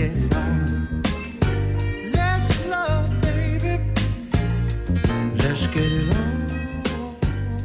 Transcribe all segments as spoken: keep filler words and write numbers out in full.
get it on. Let's love, baby. Let's get it on.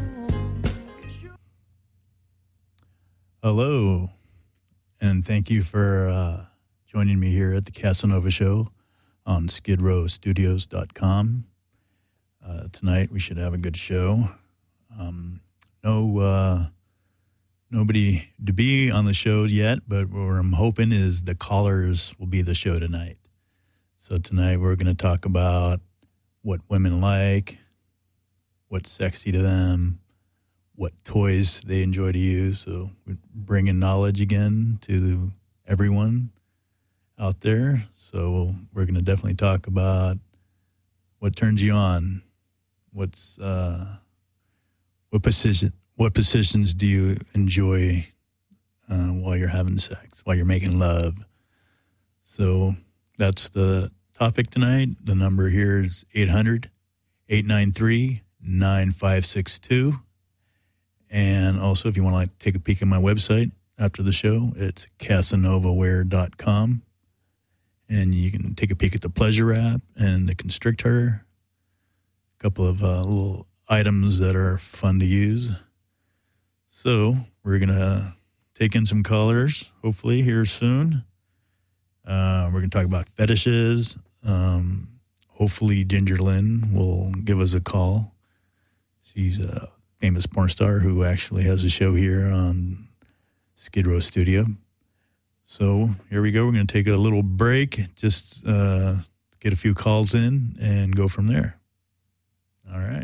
Hello, and thank you for uh, joining me here at the Casanova Show on skid row studios dot com. Uh, tonight we should have a good show. Um, no, uh, nobody to be on the show yet, but what I'm hoping is the callers will be the show tonight. So tonight we're going to talk about what women like, what's sexy to them, what toys they enjoy to use. So we're bringing knowledge again to everyone out there. So we're going to definitely talk about what turns you on. What's uh, what position? What positions do you enjoy uh, while you're having sex, while you're making love? So that's the topic tonight. The number here is eight hundred, eight nine three, nine five six two. And also, if you want to like, take a peek at my website after the show, it's casanovaware dot com. And you can take a peek at the Pleasure app and the Constrictor. A couple of uh, little items that are fun to use. So we're going to take in some callers, hopefully, here soon. Uh, we're going to talk about fetishes. Um, hopefully, Ginger Lynn will give us a call. She's a famous porn star who actually has a show here on Skid Row Studio. So here we go. We're going to take a little break, just uh, get a few calls in and go from there. All right.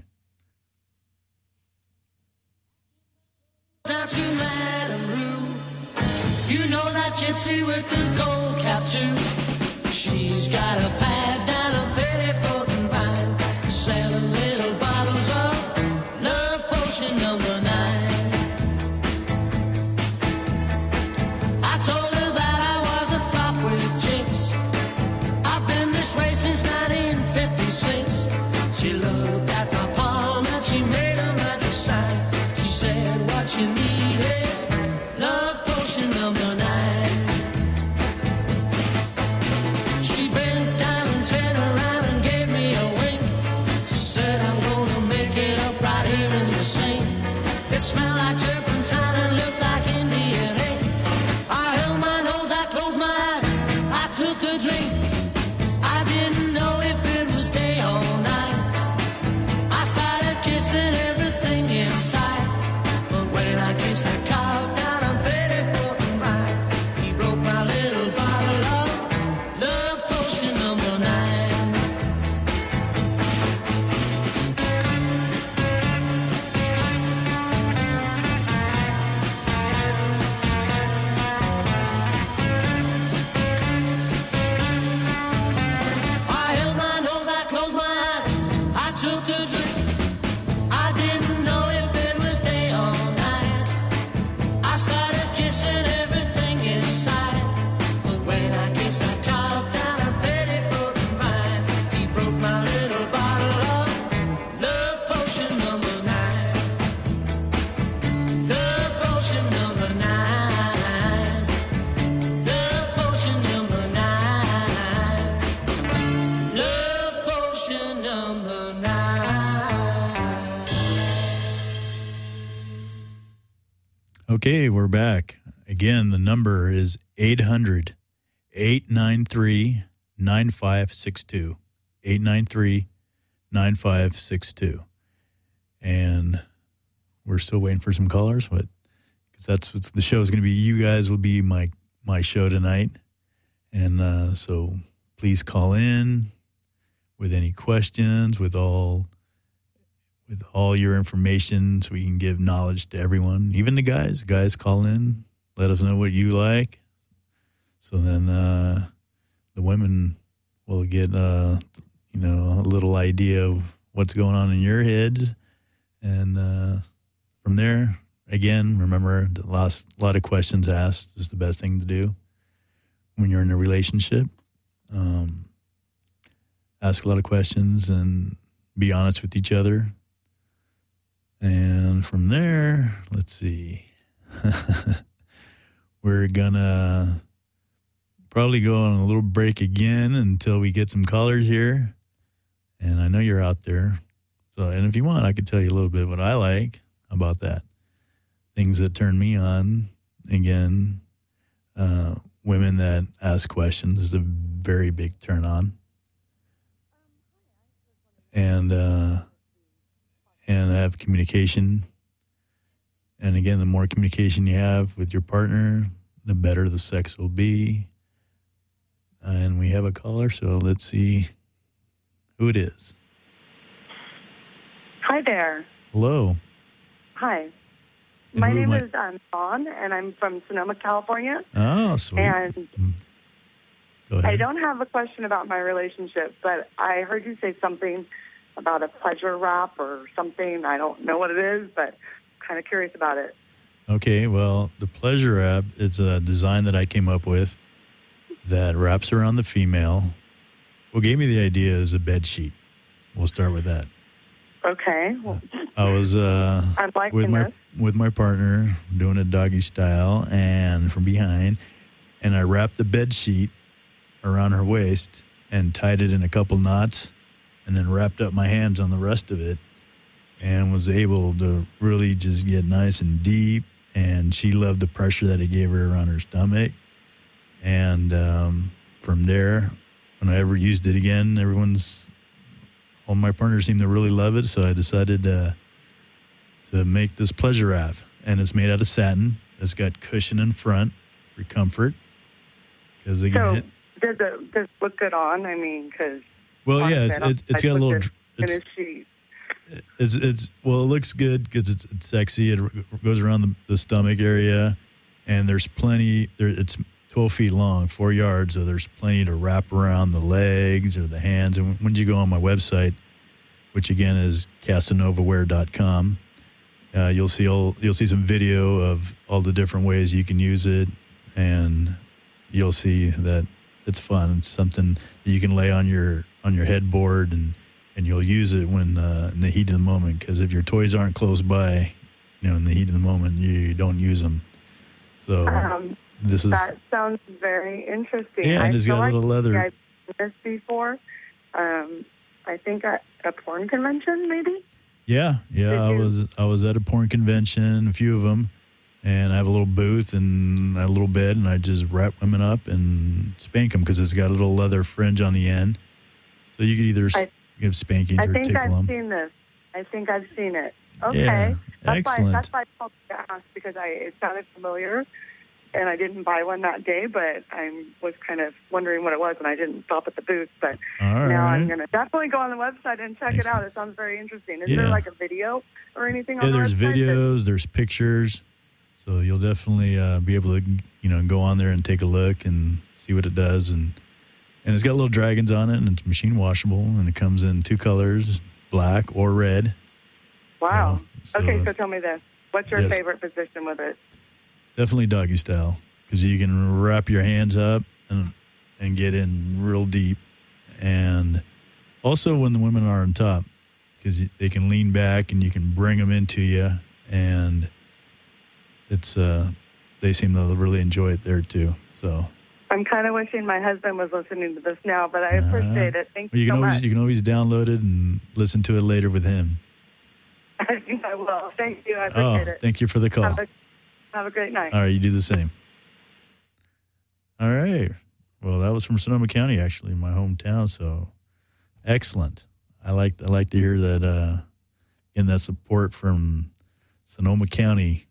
Down to Madame Rue. You know that gypsy with the gold cap too. She's got a pad down a Petticoat and Vine, selling little bottles of love potion number nine. I told her that I was a flop with chicks. I've been this way since nineteen fifty-six. She looked at my palm and she made a magic sign. She said, what you need is love potion number nine. She bent down and turned around and gave me a wink. She said, I'm gonna make it up right here in the sink. It smelled like turpentine and looked like Indian ink. I held my nose, I closed my eyes, I took a drink. I didn't know if it was day or night. I started kissing everything inside. But when I kissed that cow down on thirty-fourth and Vine, he broke my little bottle of love potion number nine. I held my nose, I closed my eyes, I took a drink. I didn't know if it was day or night. I started kissing everything inside. But when I kissed that cow down on thirty-fourth and Vine, he broke my little bottle of love potion number nine. Love potion number nine. Love potion number nine. Love potion number nine. Okay, we're back. Again, the number is eight hundred, eight nine three, nine five six two. eight nine three, nine five six two. And we're still waiting for some callers, but because that's what the show is going to be. You guys will be my, my show tonight. And uh, so please call in with any questions, with all with all your information so we can give knowledge to everyone, even the guys. Guys, call in. Let us know what you like. So then uh, the women will get, uh, you know, a little idea of what's going on in your heads. And uh, from there, again, remember, the last lot of questions asked is the best thing to do when you're in a relationship. Um, ask a lot of questions and be honest with each other. And from there, let's see. We're gonna probably go on a little break again until we get some callers here. And I know you're out there. So, and if you want, I could tell you a little bit what I like about that. Things that turn me on. Again, uh, women that ask questions is a very big turn on. And, uh, and have communication. And again, the more communication you have with your partner, the better the sex will be. And we have a caller, so let's see who it is. Hi there. Hello. Hi. And My who name am I- is um, Dawn, and I'm from Sonoma, California. Oh, sweet. And Mm. Go ahead. I don't have a question about my relationship, but I heard you say something about a pleasure wrap or something. I don't know what it is, but I'm kind of curious about it. Okay, well, the pleasure wrap, it's a design that I came up with that wraps around the female. What gave me the idea is a bed sheet. We'll start with that. Okay. Well, I was uh, I'm liking with my this. with my partner doing a doggy style, and from behind, and I wrapped the bed sheet around her waist and tied it in a couple knots, and then wrapped up my hands on the rest of it, and was able to really just get nice and deep. And she loved the pressure that it gave her around her stomach. And um, from there, when I ever used it again, everyone's, all my partners seemed to really love it. So I decided uh, to make this pleasure wrap. And it's made out of satin. It's got cushion in front for comfort. Because So, again, does it, does it look good on? I mean, because... well, yeah, it's, it, it's got a little. In It's, his sheet. It's it's well, it looks good because it's, it's sexy. It goes around the, the stomach area, and there's plenty. There, it's twelve feet long, four yards, so there's plenty to wrap around the legs or the hands. And when you go on my website, which again is casanova wear dot com, uh, you'll see all you'll see some video of all the different ways you can use it, and you'll see that it's fun. It's something that you can lay on your on your headboard and. And you'll use it when uh, in the heat of the moment, because if your toys aren't close by, you know, in the heat of the moment, you don't use them. So Um, this is that sounds very interesting. yeah, and I it's feel got a like little leather. I've seen this before. Um, I think at a porn convention, maybe. Yeah, yeah. Did I you- was I was at a porn convention, a few of them, and I have a little booth and a little bed, and I just wrap women up and spank them because it's got a little leather fringe on the end, so you could either I- give spankings I or think tickle I've them. seen this. I think I've seen it. Okay. Yeah, that's excellent. Why, that's why I called to ask, because I, it sounded familiar, and I didn't buy one that day, but I was kind of wondering what it was, and I didn't stop at the booth. But All right. now I'm going to definitely go on the website and check it out. Excellent. It sounds very interesting. Is Yeah. there like a video or anything on Yeah, the there's website? videos, there's pictures, so you'll definitely uh, be able to, you know, go on there and take a look and see what it does, and and it's got little dragons on it, and it's machine washable, and it comes in two colors, black or red. Wow. So- okay, so so tell me this. What's your Yes. favorite position with it? Definitely doggy style, because you can wrap your hands up and and get in real deep, and also when the women are on top, because they can lean back and you can bring them into you, and it's uh they seem to really enjoy it there too. So I'm kind of wishing my husband was listening to this now, but I appreciate it. Thank well, you, you so can always much. you can always download it and listen to it later with him. I think I will. Thank you. I Oh, appreciate it. thank you for the call. Have a, have a great night. All right, you do the same. All right. Well, that was from Sonoma County, actually, my hometown. So, excellent. I like I like to hear that. Uh, getting that support from Sonoma County,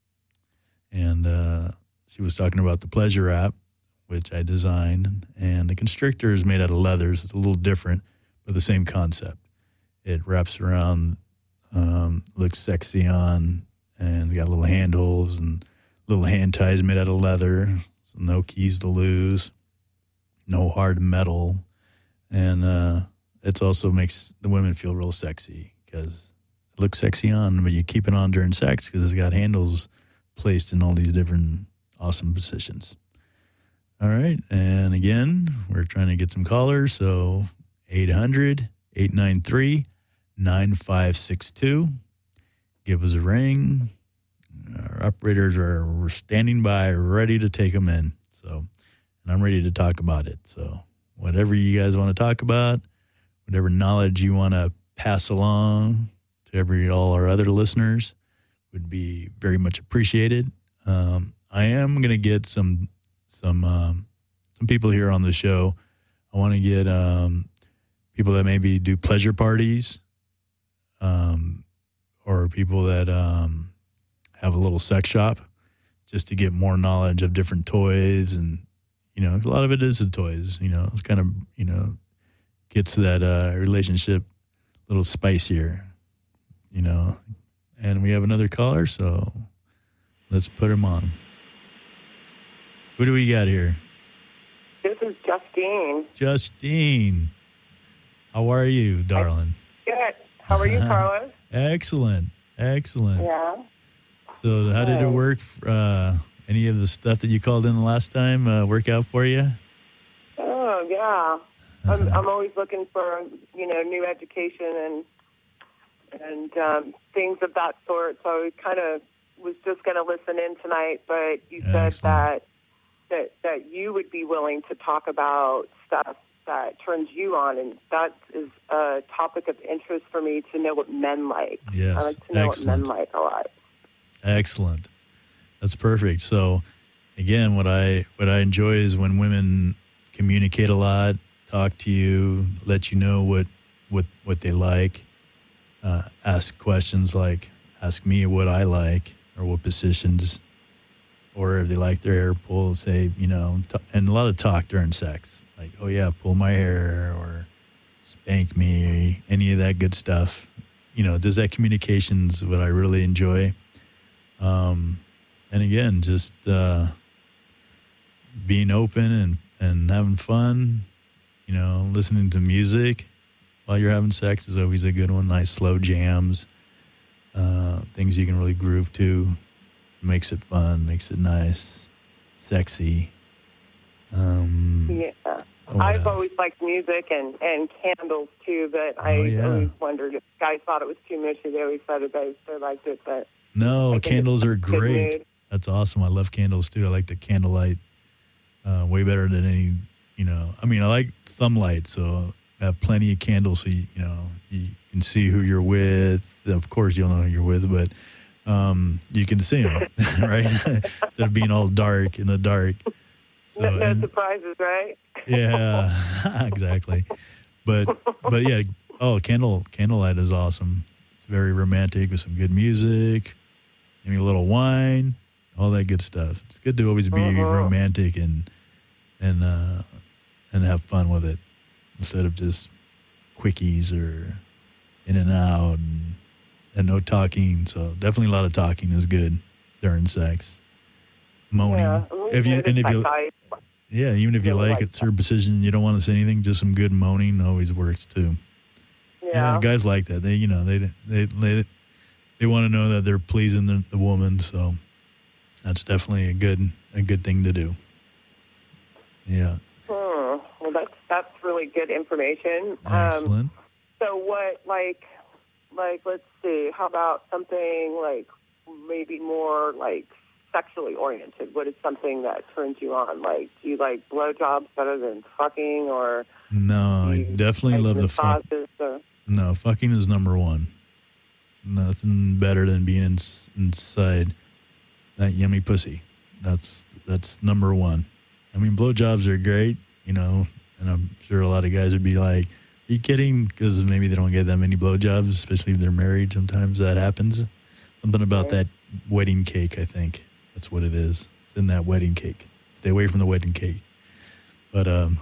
and uh, she was talking about the pleasure wrap, which I designed, and the constrictor is made out of leathers. It's a little different, but the same concept. It wraps around, um, looks sexy on, and got little handles and little hand ties made out of leather, so no keys to lose, no hard metal, and uh, it also makes the women feel real sexy because it looks sexy on, but you keep it on during sex because it's got handles placed in all these different awesome positions. All right, and again, we're trying to get some callers, so eight hundred, eight nine three, nine five six two. Give us a ring. Our operators are we're standing by, ready to take them in. So, and and I'm ready to talk about it. So whatever you guys want to talk about, whatever knowledge you want to pass along to every all our other listeners would be very much appreciated. Um, I am going to get some some um, some people here on the show. I want to get um, people that maybe do pleasure parties, um, or people that um, have a little sex shop, just to get more knowledge of different toys. And, you know, a lot of it is the toys, you know, it's kind of, you know, gets that uh, relationship a little spicier, you know. And we have another caller, so let's put him on. Who do we got here? This is Justine. Justine. How are you, darling? Good. How are you, Carlos? Excellent. Excellent. Yeah. So how did it work? Uh, any of the stuff that you called in last time uh, work out for you? Oh, yeah. I'm, I'm always looking for, you know, new education and and um, things of that sort. So I kind of was just going to listen in tonight, but you said Excellent. that, that that you would be willing to talk about stuff that turns you on, and that is a topic of interest for me to know what men like. Yes. I like to know Excellent. what men like a lot. Excellent. That's perfect. So, again, what I what I enjoy is when women communicate a lot, talk to you, let you know what what, what they like, uh, ask questions like, ask me what I like or what positions, or if they like their hair pulled, say, you know, t- and a lot of talk during sex, like, oh, yeah, pull my hair or spank me, any of that good stuff. You know, does that communication's what I really enjoy. Um, and again, just uh, being open and, and having fun, you know, listening to music while you're having sex is always a good one. Nice slow jams, uh, things you can really groove to. Makes it fun, makes it nice, sexy. Um, Yeah. what I've else? always liked music and, and candles, too, but I Oh, yeah. always wondered if guys thought it was too mushy. They always said that they, they liked it, but No, I think candles it's are a good great. mood. That's awesome. I love candles too. I like the candlelight uh, way better than any, you know. I mean, I like some light, so I have plenty of candles so, you, you know, you can see who you're with. Of course, you'll know who you're with, but um, you can see them, right? Instead of being all dark in the dark. So, no, no and- surprises, right? yeah, exactly. But but yeah, oh, candle candlelight is awesome. It's very romantic with some good music, maybe a little wine, all that good stuff. It's good to always be Uh-huh. romantic and and uh, and have fun with it instead of just quickies or in and out and, and no talking. So definitely a lot of talking is good during sex. Moaning. Yeah. If you and if you I, yeah, even if you Really like like a certain position, you don't want to say anything. Just some good moaning always works too. yeah. guys like that. They, you know, they they they they want to know that they're pleasing the, the woman. So that's definitely a good a good thing to do. Yeah, Hmm. Well, that's that's really good information. Um, excellent. so what, like, like let's see. How about something like maybe more like sexually oriented? What is something that turns you on? Like, do you like blowjobs better than fucking, or No, I do you definitely like love the fuck. massages? Or, No, fucking is number one. Nothing better than being in, inside that yummy pussy. That's that's number one. I mean, blowjobs are great, you know, and I'm sure a lot of guys would be like, "Are you kidding?" Because maybe they don't get that many blowjobs, especially if they're married. Sometimes that happens. Something about that wedding cake, I think. That's what it is. It's in that wedding cake. Stay away from the wedding cake. But, um,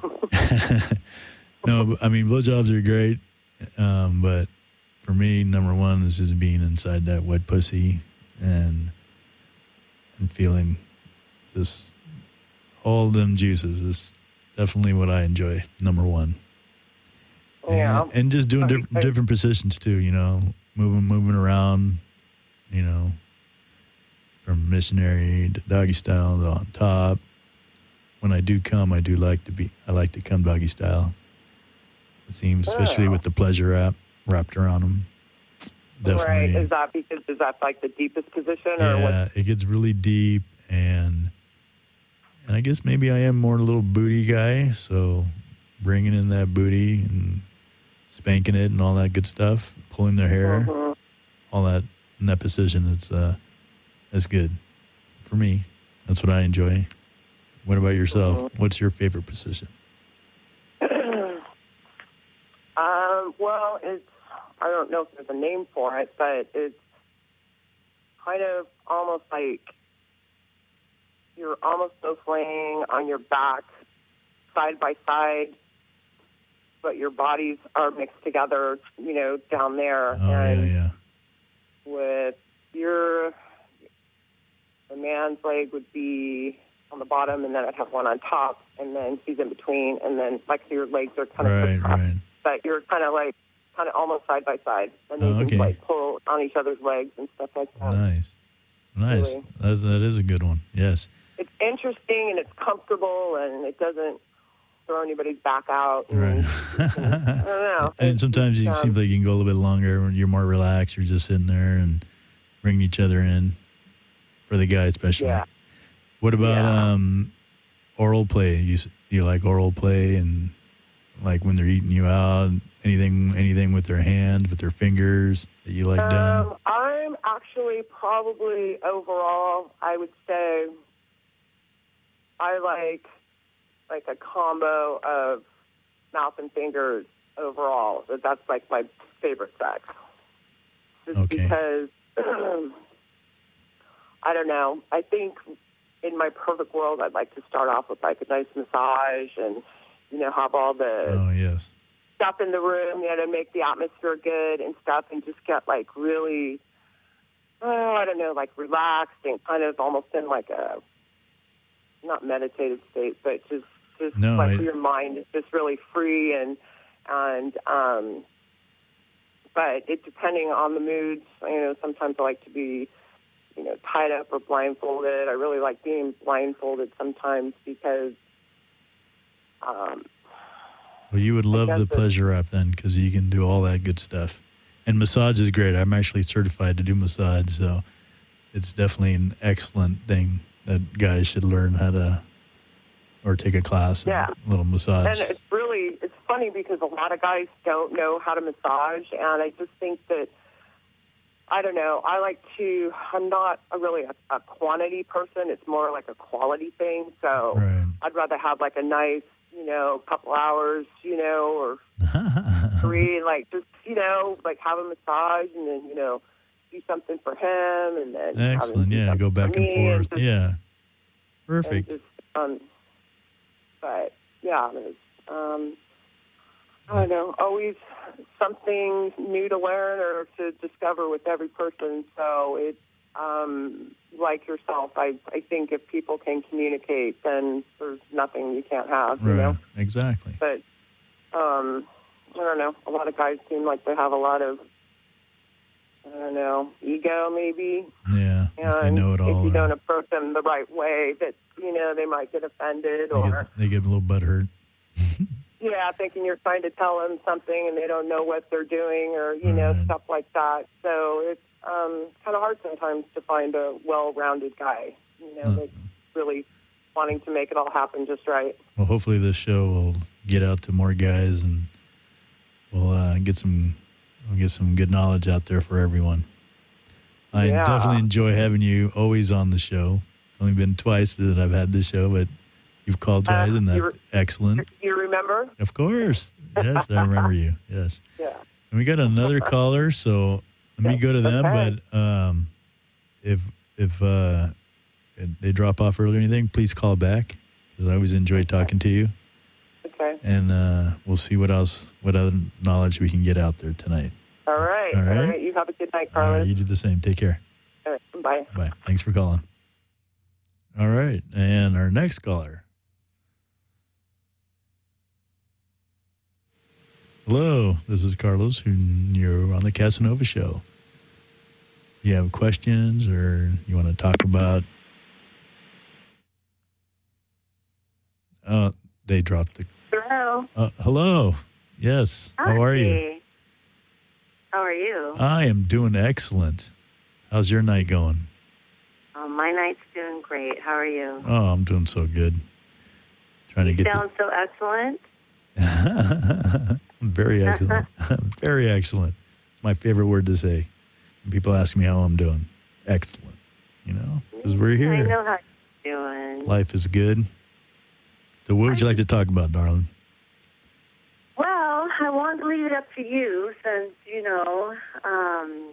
no, I mean, blowjobs are great. Um, but for me, number one is just being inside that wet pussy and and feeling just all them juices is definitely what I enjoy. Number one. yeah. And, and just doing different different positions too. You know, moving moving around. You know, from missionary to doggy style to on top. When I do come, I do like to be. I like to come doggy style. It seems, especially Oh. with the pleasure wrap wrapped around them. Definitely. Right. Is that because is that like the deepest position, or what? Yeah, it gets really deep, and And I guess maybe I am more a little booty guy, so bringing in that booty and spanking it and all that good stuff, pulling their hair, Mhm. all that in that position, it's uh, that's good for me. That's what I enjoy. What about yourself? Mhm. What's your favorite position? um, well, it's, I don't know if there's a name for it, but it's kind of almost like you're almost both laying on your back side by side, but your bodies are mixed together, you know, down there. Oh, and yeah, yeah. with your, the man's leg would be on the bottom, and then I'd have one on top, and then he's in between, and then like your legs are kind of Right, crisscrossed, right. but you're kind of like, kind of almost side by side, and then Oh, you okay. can like pull on each other's legs and stuff like that. Nice. Nice. Really. That's, that is a good one. Yes. It's interesting and it's comfortable, and it doesn't throw anybody's back out. And, Right. I don't know. And It's sometimes just, it um, seems like you can go a little bit longer when you're more relaxed. You're just sitting there and bringing each other in for the guy, especially. Yeah. What about Yeah. um, oral play? You s- you like oral play and like when they're eating you out? Anything anything with their hands, with their fingers that you like done? Um, I'm actually probably overall, I would say, I like like a combo of mouth and fingers overall. That's like my favorite sex. Just Okay. because I don't know. I think in my perfect world, I'd like to start off with like a nice massage and you know have all the Oh yes. stuff in the room, you know, to make the atmosphere good and stuff, and just get like really, oh, I don't know, like relaxed and kind of almost in like a not meditative state, but just just No, like I- your mind is just really free and and um. But it depending on the moods, you know, sometimes I like to be, you know, tied up or blindfolded. I really like being blindfolded sometimes because. Um, Well, you would love guess the it's- pleasure wrap then, because you can do all that good stuff. And massage is great. I'm actually certified to do massage, so it's definitely an excellent thing that guys should learn how to, or take a class, and Yeah. a little massage. And it's really, it's funny because a lot of guys don't know how to massage, and I just think that, I don't know, I like to, I'm not a really a, a quantity person, it's more like a quality thing, so Right. I'd rather have like a nice, you know, couple hours, you know, or three, like just, you know, like have a massage and then, you know, do something for him and then have him Excellent. do Yeah, something go back for and me forth. just- Yeah. and Perfect. just, um, but yeah, there's, um, I don't know, always something new to learn or to discover with every person. So it's um, like yourself. I I think if people can communicate, then there's nothing you can't have. You Right. know, Exactly. but um, I don't know. A lot of guys seem like they have a lot of I don't know ego, maybe. Yeah. I And know it all. if you uh, don't approach them the right way, that you know they might get offended they, or get, they get a little butthurt. yeah, thinking you're trying to tell them something and they don't know what they're doing or you know Right. stuff like that. So it's um, kind of hard sometimes to find a well-rounded guy, you know, Uh. that's really wanting to make it all happen just right. Well, hopefully this show will get out to more guys and we'll uh, get some we'll get some good knowledge out there for everyone. I Yeah. definitely enjoy having you always on the show. It's only been twice that I've had this show, but you've called twice, Uh, and that's you re- excellent. You remember? Of course. Yes, I remember you. Yes. Yeah. And we got another caller, so let me go to them. Okay. But um, if if uh, they drop off early or anything, please call back because I always enjoy talking to you. Okay. And uh, we'll see what else, what other knowledge we can get out there tonight. All right. All All right. right. You have a good night, All right, Carlos. you do the same. Take care. All right. Bye. Bye. Thanks for calling. All right, and our next caller. Hello, this is Carlos, who you're on the Casanova Show. You have questions or you want to talk about? Uh, they dropped the. Hello. Uh, hello. Yes. How are you? Hi. How are you? I am doing excellent. How's your night going? Um, my night's doing great. How are you? Oh, I'm doing so good. Trying to You get sound so excellent. the... Very excellent. Very excellent. It's my favorite word to say. When people ask me how I'm doing. Excellent. You know, because we're here. I know how you're doing. Life is good. So what would you like to talk about, darling? Well, I want to leave it up to you since, you know, um,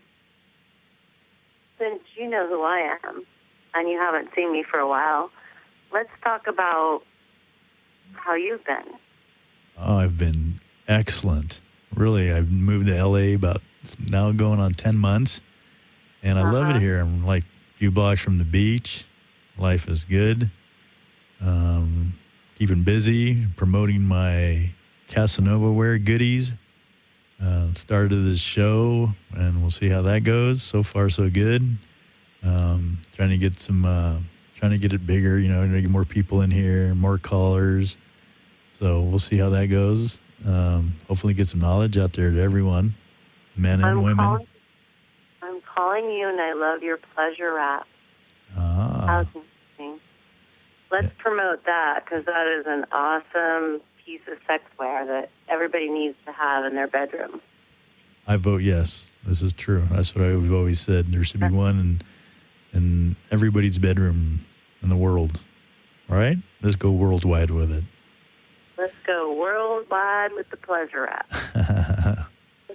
since you know who I am and you haven't seen me for a while. Let's talk about how you've been. Oh, I've been excellent. Really, I've moved to L A about now going on ten months, and I uh-huh. love it here. I'm like a few blocks from the beach. Life is good. Um, keeping busy, promoting my Casanova Wear goodies. Uh, started this show, and we'll see how that goes. So far, so good. Um, trying to get some, uh, trying to get it bigger. You know, trying to get more people in here, more callers. So we'll see how that goes. Um, hopefully, get some knowledge out there to everyone, men and I'm women. Calling, I'm calling you, and I love your pleasure rap. Ah. How's it? Let's yeah. promote that because that is an awesome piece of sexwear that everybody needs to have in their bedroom. I vote yes. This is true. That's what I've always said. There should be one in, in everybody's bedroom in the world. All right? Let's go worldwide with it. Let's go worldwide with the pleasure app.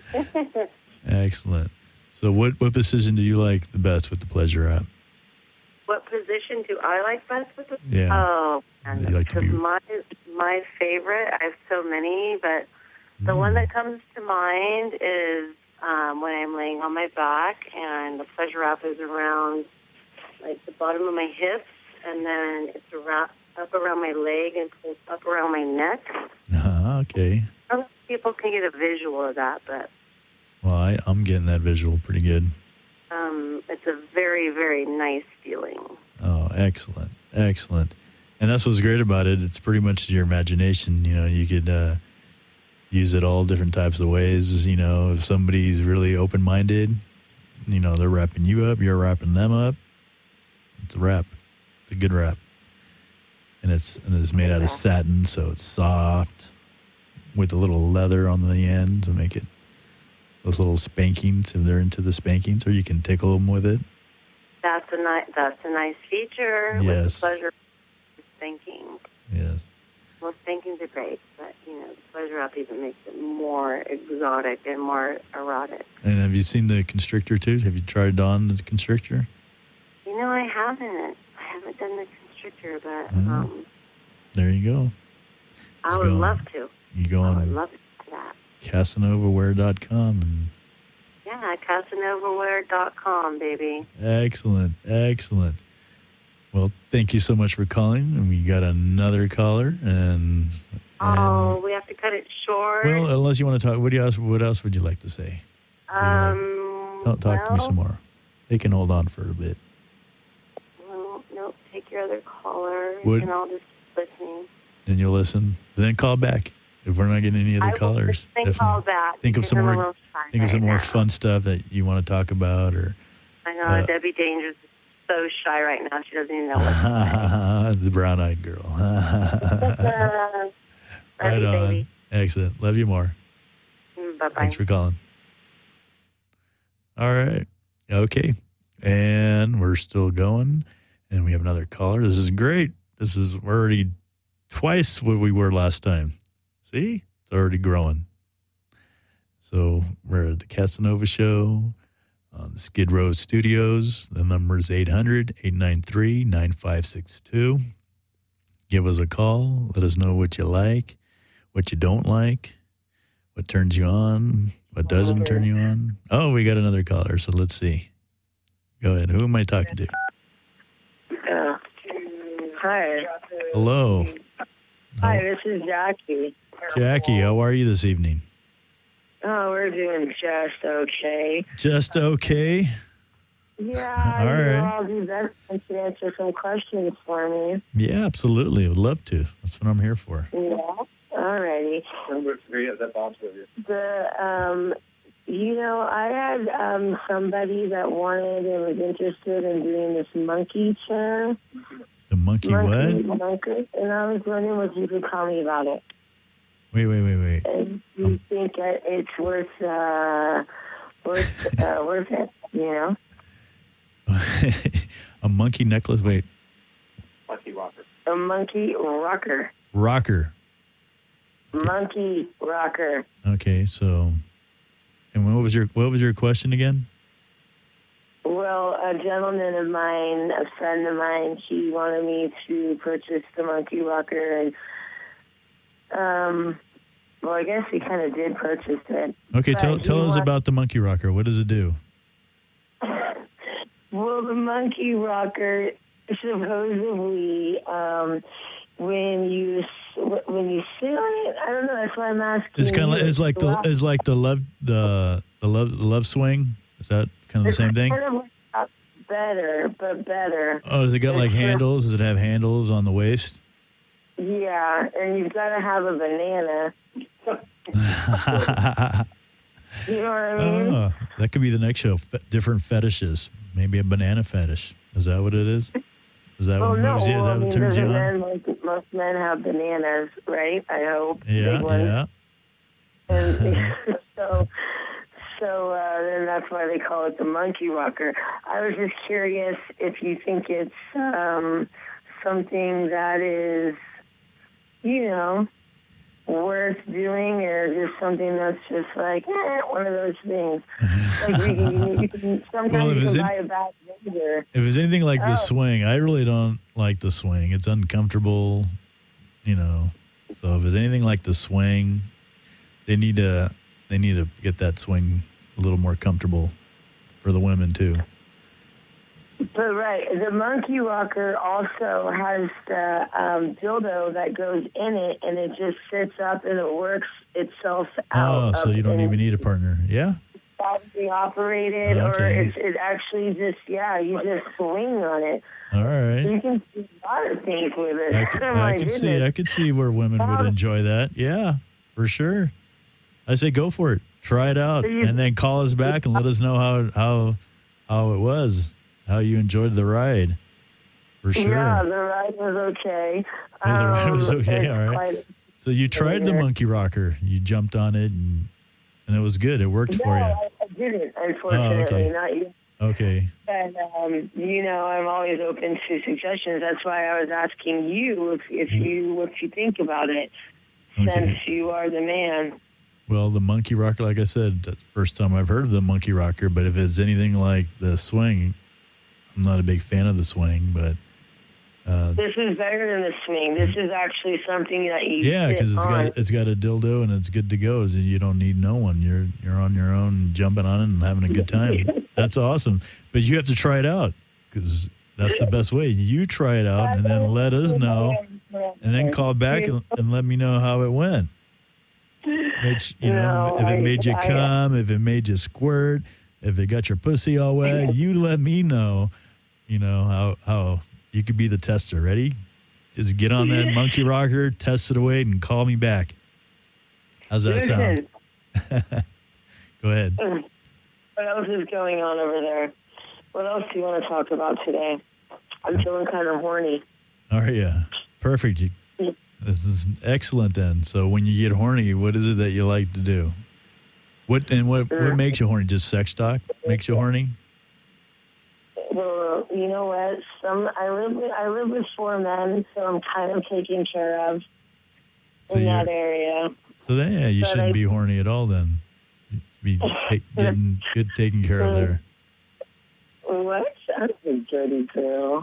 Excellent. So what, what position do you like the best with the pleasure app? What position do I like best with the Yeah. Oh, and like to be... my, my favorite, I have so many, but the mm. one that comes to mind is um, when I'm laying on my back and the pleasure wrap is around like the bottom of my hips, and then it's around, up around my leg and pulls up around my neck. Uh, okay. I don't know if people can get a visual of that, but... Well, I, I'm getting that visual pretty good. Um, it's a very, very nice feeling. Oh, excellent. Excellent. And that's what's great about it. It's pretty much your imagination. You know, you could uh, use it all different types of ways. You know, if somebody's really open-minded, you know, they're wrapping you up, you're wrapping them up. It's a wrap. It's a good wrap. And it's and it's made out of satin, so it's soft with a little leather on the end to make it those little spankings if they're into the spankings, or you can tickle them with it. That's a nice. That's a nice feature. Yes. With the pleasure of spanking. Yes. Well, spankings are great, but you know, the pleasure up even makes it more exotic and more erotic. And have you seen the constrictor too? Have you tried on the constrictor? You know, I haven't. I haven't done the constrictor, but uh, um, there you go. I would love to. You go I on. would love to do that. Casanova Wear dot com and yeah, Casanova Wear dot com, baby. Excellent, excellent. Well, thank you so much for calling, and we got another caller, and, and oh, we have to cut it short. Well, unless you want to talk, what else? What else would you like to say? Um, like, talk well, to me some more. They can hold on for a bit. Well, no, take your other caller, what? and I'll just listen. And you'll listen, then call back. If we're not getting any other I callers, think call back. Think of some more. Think of some right more now. fun stuff that you want to talk about, or. I know uh, Debbie Dangers is so shy right now; she doesn't even know what to say. The brown-eyed girl. uh, right you, on. Baby. Excellent. Love you more. Bye bye. Thanks for calling. All right. Okay. And we're still going, and we have another caller. This is great. This is we're already twice what we were last time. See? It's already growing. So we're at the Casanova Show on the Skid Row Studios. The number is eight hundred, eight nine three, nine five six two. Give us a call. Let us know what you like, what you don't like, what turns you on, what doesn't turn you on. Oh, we got another caller, so let's see. Go ahead. Who am I talking to? Uh, hi. Hello. Hi, this is Jackie. Jackie, how are you this evening? Oh, we're doing just okay. Just okay? Yeah, all right. I'll do better if you answer some questions for me. Yeah, absolutely. I would love to. That's what I'm here for. Yeah. All righty. Number three, that bombs with you. The, um, You know, I had um, somebody that wanted and was interested in doing this monkey chair. The monkey, monkey what? Monkey, and I was wondering what you could tell me about it. Wait, wait, wait, wait. And do you Um, think that it's worth, uh, worth, uh, worth it, you know? A monkey necklace? Wait, A monkey rocker. rocker. Monkey rocker. Okay, so, and what was your what was your question again? Well, a gentleman of mine, a friend of mine, he wanted me to purchase the monkey rocker, and um, well, I guess he kind of did purchase it. Okay, But tell he tell us wants- about the monkey rocker. What does it do? Well, the monkey rocker supposedly, um, when you s- when you sit on it, I don't know. That's why I'm asking. It's kind of like you. it's like the Well, it's like the love the the love the love swing. Is that kind of the it's same thing? Kind of like, uh, better, but better. Oh, does it got like It's, uh, handles? Does it have handles on the waist? Yeah, and you've got to have a banana. You know what I mean? Oh, that could be the next show. Fe- different fetishes. Maybe a banana fetish. Is that what it is? Is that Well, what no. moves you? Is Well, I that mean, what turns you doesn't on? men, like, most men have bananas, right? I hope. Yeah, Big ones. yeah. And so, so uh, then that's why they call it the monkey rocker. I was just curious if you think it's um, something that is, you know, worth doing, or just something that's just like eh, one of those things. Like you can, you can, sometimes Well, if you it's can in- buy a bad razor. If it's anything like the Oh. swing, I really don't like the swing. It's uncomfortable, you know. So if it's anything like the swing, they need to they need to get that swing a little more comfortable for the women too. But right, the monkey rocker also has the um, dildo that goes in it, and it just sits up and it works itself out. Oh, so of- you don't and even need a partner. Yeah. it's battery operated, or Okay. it's it actually just yeah, you just swing on it. All right. You can do a lot of things with it. I can, Oh, I my can see. goodness. I could see where women would Um, enjoy that. Yeah, for sure. I say go for it. Try it out, you- and then call us back and let us know how how how it was, how you enjoyed the ride. For sure. Yeah, the ride was okay. Oh, the ride was Um, okay, it's all right. quite- So you tried the Yeah. monkey rocker. You jumped on it, and and it was good. It worked No, for you. I, I didn't, unfortunately. Oh, okay. Not you. Okay. But, um, you know, I'm always open to suggestions. That's why I was asking you if, if you what you think about it, since Okay. you are the man. Well, the monkey rocker, like I said, that's the first time I've heard of the monkey rocker. But if it's anything like the swing, I'm not a big fan of the swing. But uh, This is better than the swing. This is actually something that you yeah, sit because it's on. got it's got a dildo and it's good to go. So you don't need no one. You're you're on your own, jumping on it and having a good time. That's awesome. But you have to try it out because that's the best way. You try it out and then let us know, and then call back and, and let me know how it went. Which, you know, No, if it I- made you I- come, if it made you squirt, if it got your pussy all wet, you let me know. You know how how you could be the tester. Ready? Just get on that monkey rocker, test it away, and call me back. How's that sound? Listen, Go ahead. what else is going on over there? What else do you want to talk about today? I'm feeling kind of horny. All right, yeah, perfect. You, this is excellent. Then, so when you get horny, what is it that you like to do? What and what what makes you horny? Just sex talk makes you horny? Well, you know what? Some I live with, I live with four men, so I'm kind of taken care of So in you're- that area. So then, yeah, you But shouldn't I- be horny at all. Then, You'd be ta- getting good taken care of there. What? I'm a dirty girl.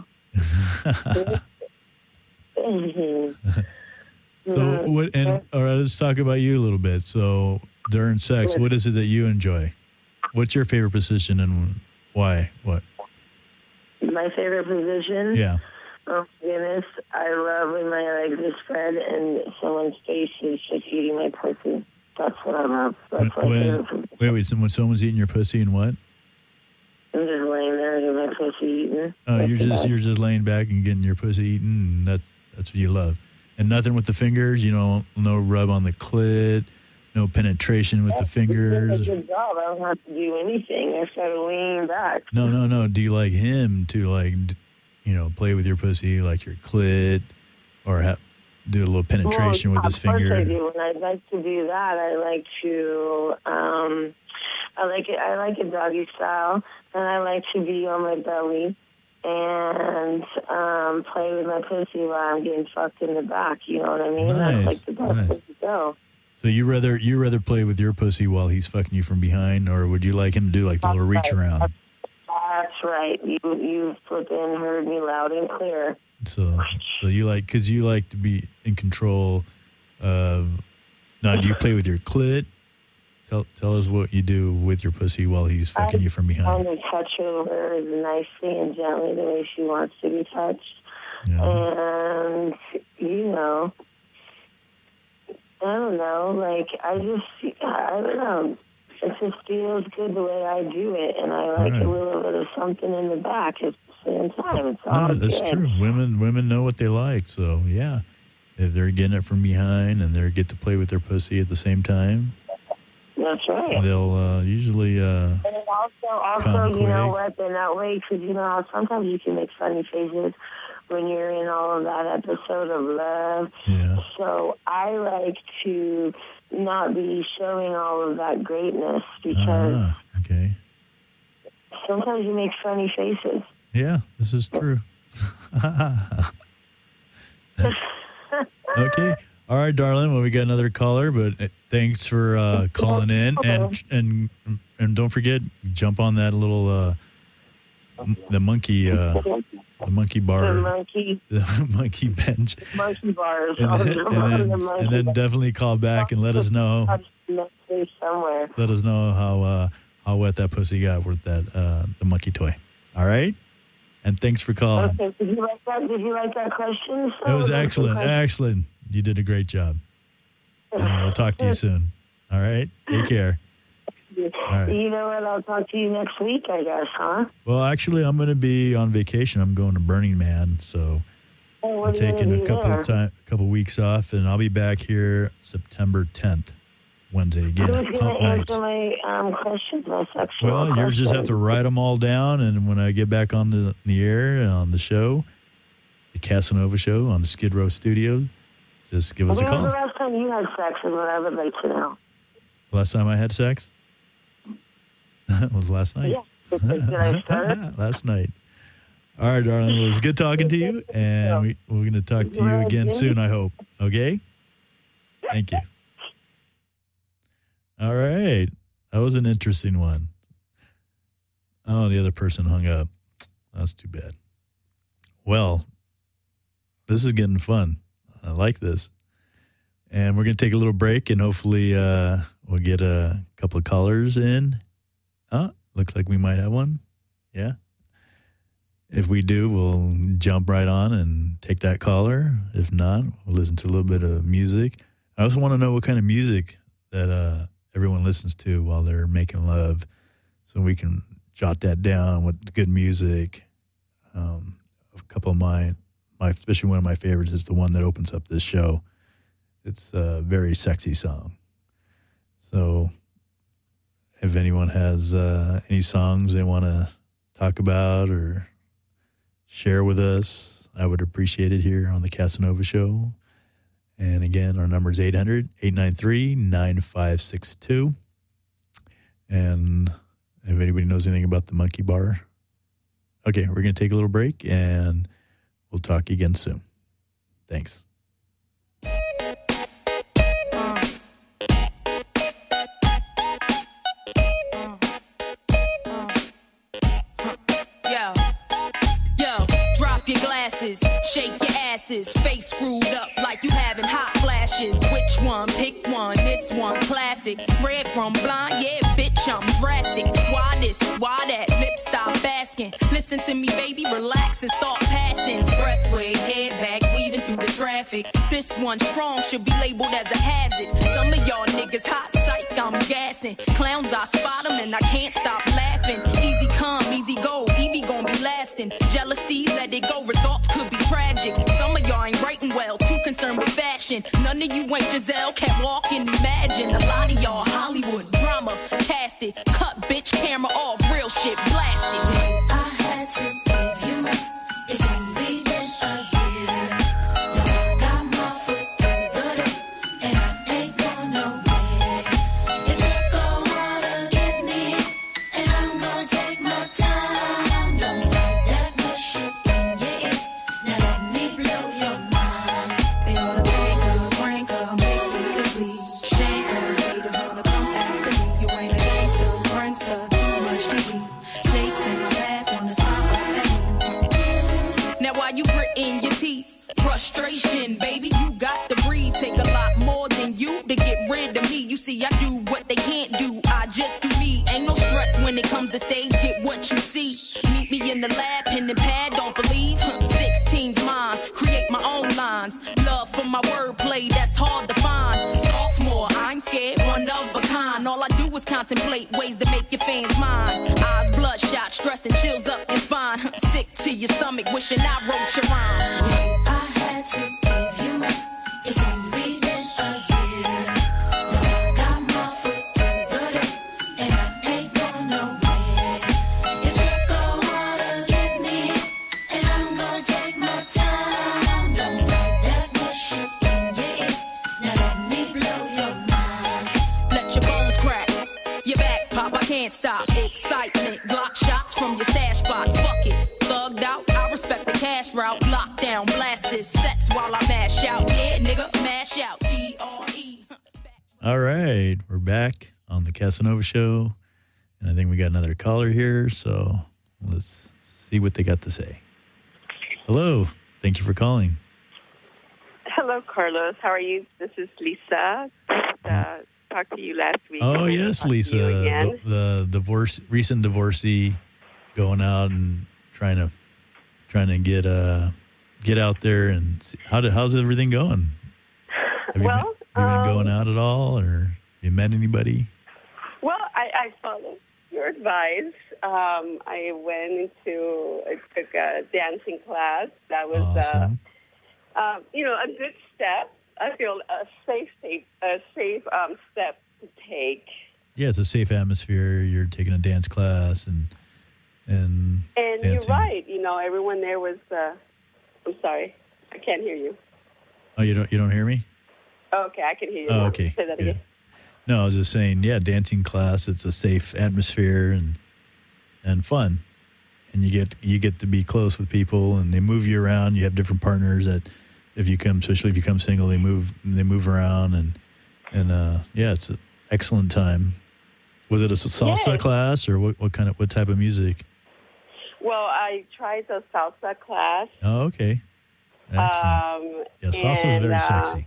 So what? And all right, let's talk about you a little bit. So during sex, what is it that you enjoy? What's your favorite position and why? What? My favorite position? Yeah. Oh, goodness. I love when my legs are spread and someone's face is just eating my pussy. That's what I love. That's my When, favorite position. wait, wait. So when someone's eating your pussy and what? I'm just laying there getting my pussy eaten. Oh, That's you're just about- you're just laying back and getting your pussy eaten, and that's that's what you love. And nothing with the fingers. You know, no rub on the clit, no penetration with the fingers. That's a good job. I don't have to do anything. I started leaning back. No, no, no. Do you like him to like, d- you know, play with your pussy, like your clit, or ha- do a little penetration well, with his of course finger? I do. When I'd like to do that, I like to, um, I like it. I like it doggy style, and I like to be on my belly and um, play with my pussy while I'm getting fucked in the back. You know what I mean? Nice, That's like the best nice. way to go. So you rather you rather play with your pussy while he's fucking you from behind, or would you like him to do like the little reach around? That's right. You you flipping heard me loud and clear. So so you like because you like to be in control of. Now, do you play with your clit? Tell tell us what you do with your pussy while he's fucking I you from behind. I touch her nicely and gently the way she wants to be touched, Yeah. and you know. I don't know, like, I just, I don't know. It just feels good the way I do it, and I like Right. a little bit of something in the back at the same time. It's all No, that's good. true. Women women know what they like, so yeah. If they're getting it from behind and they get to play with their pussy at the same time, That's right. they'll uh, usually. Uh, And then also, also, Come you know quick. what, then that way, because you know how sometimes you can make funny faces when you're in all of that episode of love. yeah. So I like to not be showing all of that greatness because Ah, okay. sometimes you make funny faces. Yeah, this is true. Okay. All right, darling. Well, we got another caller, but uh, thanks for uh, calling in, and and and don't forget, jump on that little uh, m- the monkey uh, the monkey The bar, monkey, the monkey bench, monkey bars. and all then, the- and all then, the monkey and then bars. definitely call back and let us know somewhere. let us know how uh, how wet that pussy got with that uh, the monkey toy. All right, and thanks for calling. Okay, did you like that? Did you like that question? It was So, excellent, question? excellent. You did a great job. And we'll talk to you soon. All right, take care. right. You know what? I'll talk to you next week, I guess, huh? Well, actually, I'm going to be on vacation. I'm going to Burning Man, so Oh, what I'm are you gonna taking a do couple there? of time, a couple weeks off, and I'll be back here September tenth, Wednesday again. Who's at going Pump to Nights. answer my um, questions, my sexual Well, you just have to questions? write them all down, and when I get back on the, the air and on the show, the Casanova Show on the Skid Row Studios, just give us a When call. was the last time you had sex is what I would like to know. Last time I had sex was last night. Yeah. Did I start it? Last night. All right, darling. Well, it was good talking to you, and we, we're going to talk to you again soon, I hope. Okay? Thank you. All right. That was an interesting one. Oh, the other person hung up. That's too bad. Well, this is getting fun. I like this. And we're going to take a little break, and hopefully uh, we'll get a couple of callers in. Oh, looks like we might have one. Yeah. If we do, we'll jump right on and take that caller. If not, we'll listen to a little bit of music. I also want to know what kind of music that uh, everyone listens to while they're making love, so we can jot that down. What good music? Um, a couple of mine, my especially one of my favorites is the one that opens up this show. It's a very sexy song. So, if anyone has uh, any songs they want to talk about or share with us, I would appreciate it here on the Casanova Show. And again, our number is eight hundred, eight nine three, nine five six two. And if anybody knows anything about the monkey bar, okay, we're going to take a little break and we'll talk again soon. Thanks. Yo, yo, drop your glasses, shake your asses, face screwed up like you having hot flashes. Which one? Pick one. This one, classic. Red from blind, yeah, bitch, I'm drastic. Why this? Why that? Lip stop asking. Listen to me, baby, relax and start passing. Expressway, head back, weaving through the traffic. This one strong should be labeled as a hazard. Some of y'all niggas hot psych, I'm gassing. Clowns, I spot them and I can't stop laughing. Easy come, easy go, Evie gon' be lasting. Jealousy, let it go, results could be tragic. Some of y'all ain't writing well, too concerned with fashion. None of you ain't Giselle, can't walk and imagine. A lot to get rid of me. You see, I do what they can't do. I just do me. Ain't no stress when it comes to stage. Get what you see. Meet me in the lab, pen and pad. Don't believe. sixteen's mine. Create my own lines. Love for my wordplay. That's hard to find. Sophomore, I ain't scared. One of a kind. All I do is contemplate ways to make your fans mine. Eyes bloodshot, stress and chills up your spine. Sick to your stomach, wishing I wrote your rhyme. I had to give you up. It's only been a year. Now I got my foot through the door, and I ain't going nowhere. You took a while to get me, and I'm gonna take my time. Don't fight that bullshit in your ear. Now let me blow your mind. Let your bones crack. Your back pop, I can't stop. Excitement, block shots from your stash spot. Fuck it, thugged out. I respect the cash route. Lockdown, blast this sets while I mash out. Yeah, nigga, mash out. D R E. All right, we're back on the Casanova Show, and I think we got another caller here, so let's see what they got to say. Hello, thank you for calling. Hello, Carlos. How are you? This is Lisa. Uh, talked to you last week. Oh yes, Talk to Lisa, you the, again. the divorce, recent divorcee, going out and trying to trying to get uh get out there and see, how do, how's everything going? Have Well, you been, have you been um, going out at all, or you met anybody? Well, I, I followed your advice. Um, I went into, I took a dancing class. That was, Awesome. uh, um, you know, a good step. I feel a safe, safe, a safe um, step to take. Yeah, it's a safe atmosphere. You're taking a dance class and and And dancing. you're right. You know, everyone there was. Uh, I'm sorry, I can't hear you. Oh, you don't you don't hear me? Okay, I can hear you. Oh, now. okay. Say that Yeah. again. No, I was just saying, yeah, dancing class. It's a safe atmosphere and and fun, and you get you get to be close with people, and they move you around. You have different partners that, if you come, especially if you come single, they move they move around, and and uh, yeah, it's an excellent time. Was it a salsa Yes. class, or what, what kind of what type of music? Well, I tried the salsa class. Oh, okay, excellent. Um, Yeah, salsa and, is very uh, sexy.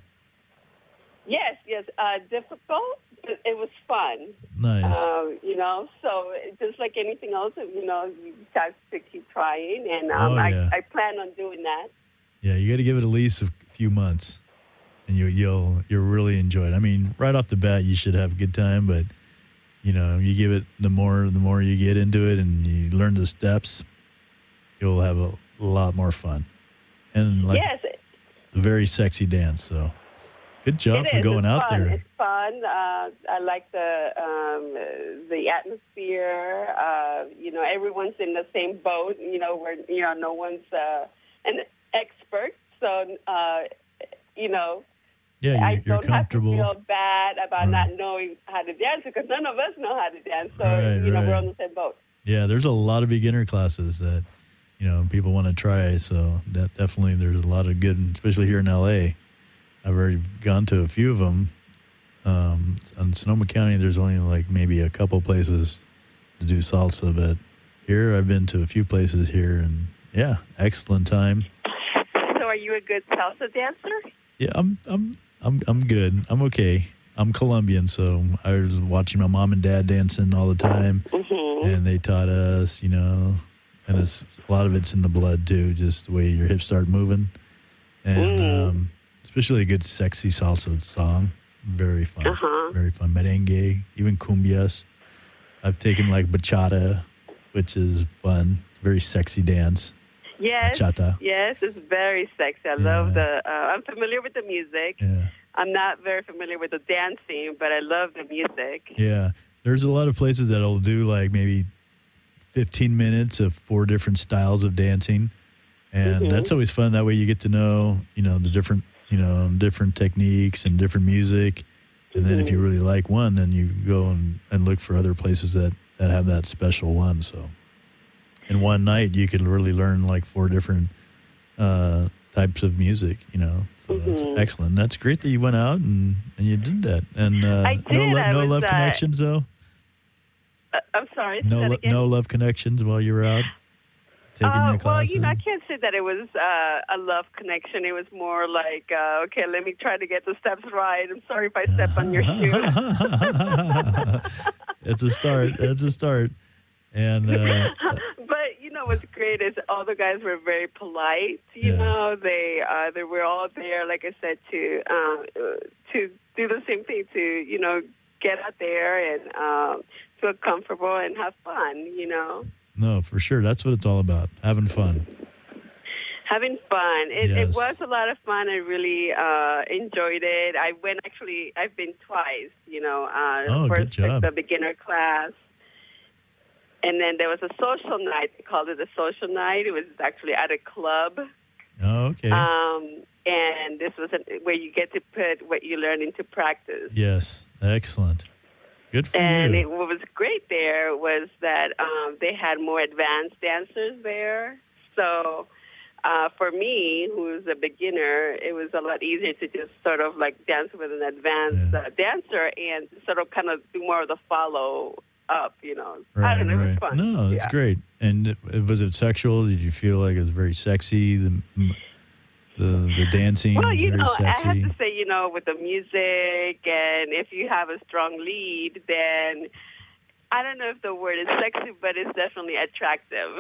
Yes, yes. Uh, difficult, but it was fun. Nice. Um, you know, so just like anything else, you know, you just have to keep trying, and um, Oh, yeah. I, I plan on doing that. Yeah, you got to give it at least a few months, and you, you'll you'll really enjoy it. I mean, right off the bat, you should have a good time, but you know, you give it the more the more you get into it, and you learn the steps, you'll have a lot more fun, and like yes, a very sexy dance. So, good job it for is. going it's out fun. there. It's fun. Uh, I like the um, the atmosphere. Uh, you know, everyone's in the same boat. You know, where you know no one's uh, an expert, so uh, you know. Yeah, you're, I you're don't have to comfortable. feel bad about Right. not knowing how to dance because none of us know how to dance. So, Right, you know, right. we're on the same boat. Yeah, there's a lot of beginner classes that, you know, people want to try. So that definitely there's a lot of good, especially here in L A. I've already gone to a few of them. Um, in Sonoma County, there's only like maybe a couple places to do salsa, but here I've been to a few places here, and yeah, excellent time. So are you a good salsa dancer? Yeah, I'm I'm I'm I'm good. I'm okay. I'm Colombian, so I was watching my mom and dad dancing all the time, Mm-hmm. and they taught us, you know, and it's a lot of it's in the blood too, just the way your hips start moving, and Mm. um, especially a good sexy salsa song, very fun, Uh-huh. very fun. Merengue, even cumbias. I've taken like bachata, which is fun, very sexy dance. Yes. Bachata. Yes, it's very sexy. I Yeah. love the, uh, I'm familiar with the music. Yeah. I'm not very familiar with the dancing, but I love the music. Yeah, there's a lot of places that'll do like maybe fifteen minutes of four different styles of dancing, and Mhm. that's always fun. That way you get to know, you know, the different, you know, different techniques and different music, and then if you really like one, then you go and, and look for other places that, that have that special one. So in one night, you could really learn like four different uh, types of music, you know. So that's Mhm. excellent. That's great that you went out and, and you did that. And uh, I no, did. lo- I no was, love uh, connections though. Uh, I'm sorry. say No, that lo- again? no love connections while you were out. taking Uh, your well, classes? you know, I can't say that it was uh, a love connection. It was more like, uh, okay, let me try to get the steps right. I'm sorry if I step on your shoe. It's a start. That's a start. And uh, But you know what's great is all the guys were very polite. You Yes. know, they uh, they were all there, like I said, to um, to do the same thing, to you know get out there and um, feel comfortable and have fun. You know, no, for sure. That's what it's all about. Having fun. having fun. It, Yes. it was a lot of fun. I really uh, enjoyed it. I went actually. I've been twice. You know, uh, Oh, first good job. the beginner class. And then there was a social night. They called it a social night. It was actually at a club. Oh, okay. Um, and this was a, where you get to put what you learn into practice. Yes. Excellent. Good for And you. it, what was great there was that um, they had more advanced dancers there. So uh, for me, who's a beginner, it was a lot easier to just sort of like dance with an advanced Yeah. uh, dancer and sort of kind of do more of the follow up, you know. Right, I don't know, right. it was fun. No, it's Yeah. great. And it- was it sexual? Did you feel like it was very sexy? The the, the dancing Well, was you very know, I sexy. have to say, you know, with the music, and if you have a strong lead, then I don't know if the word is sexy, but it's definitely attractive.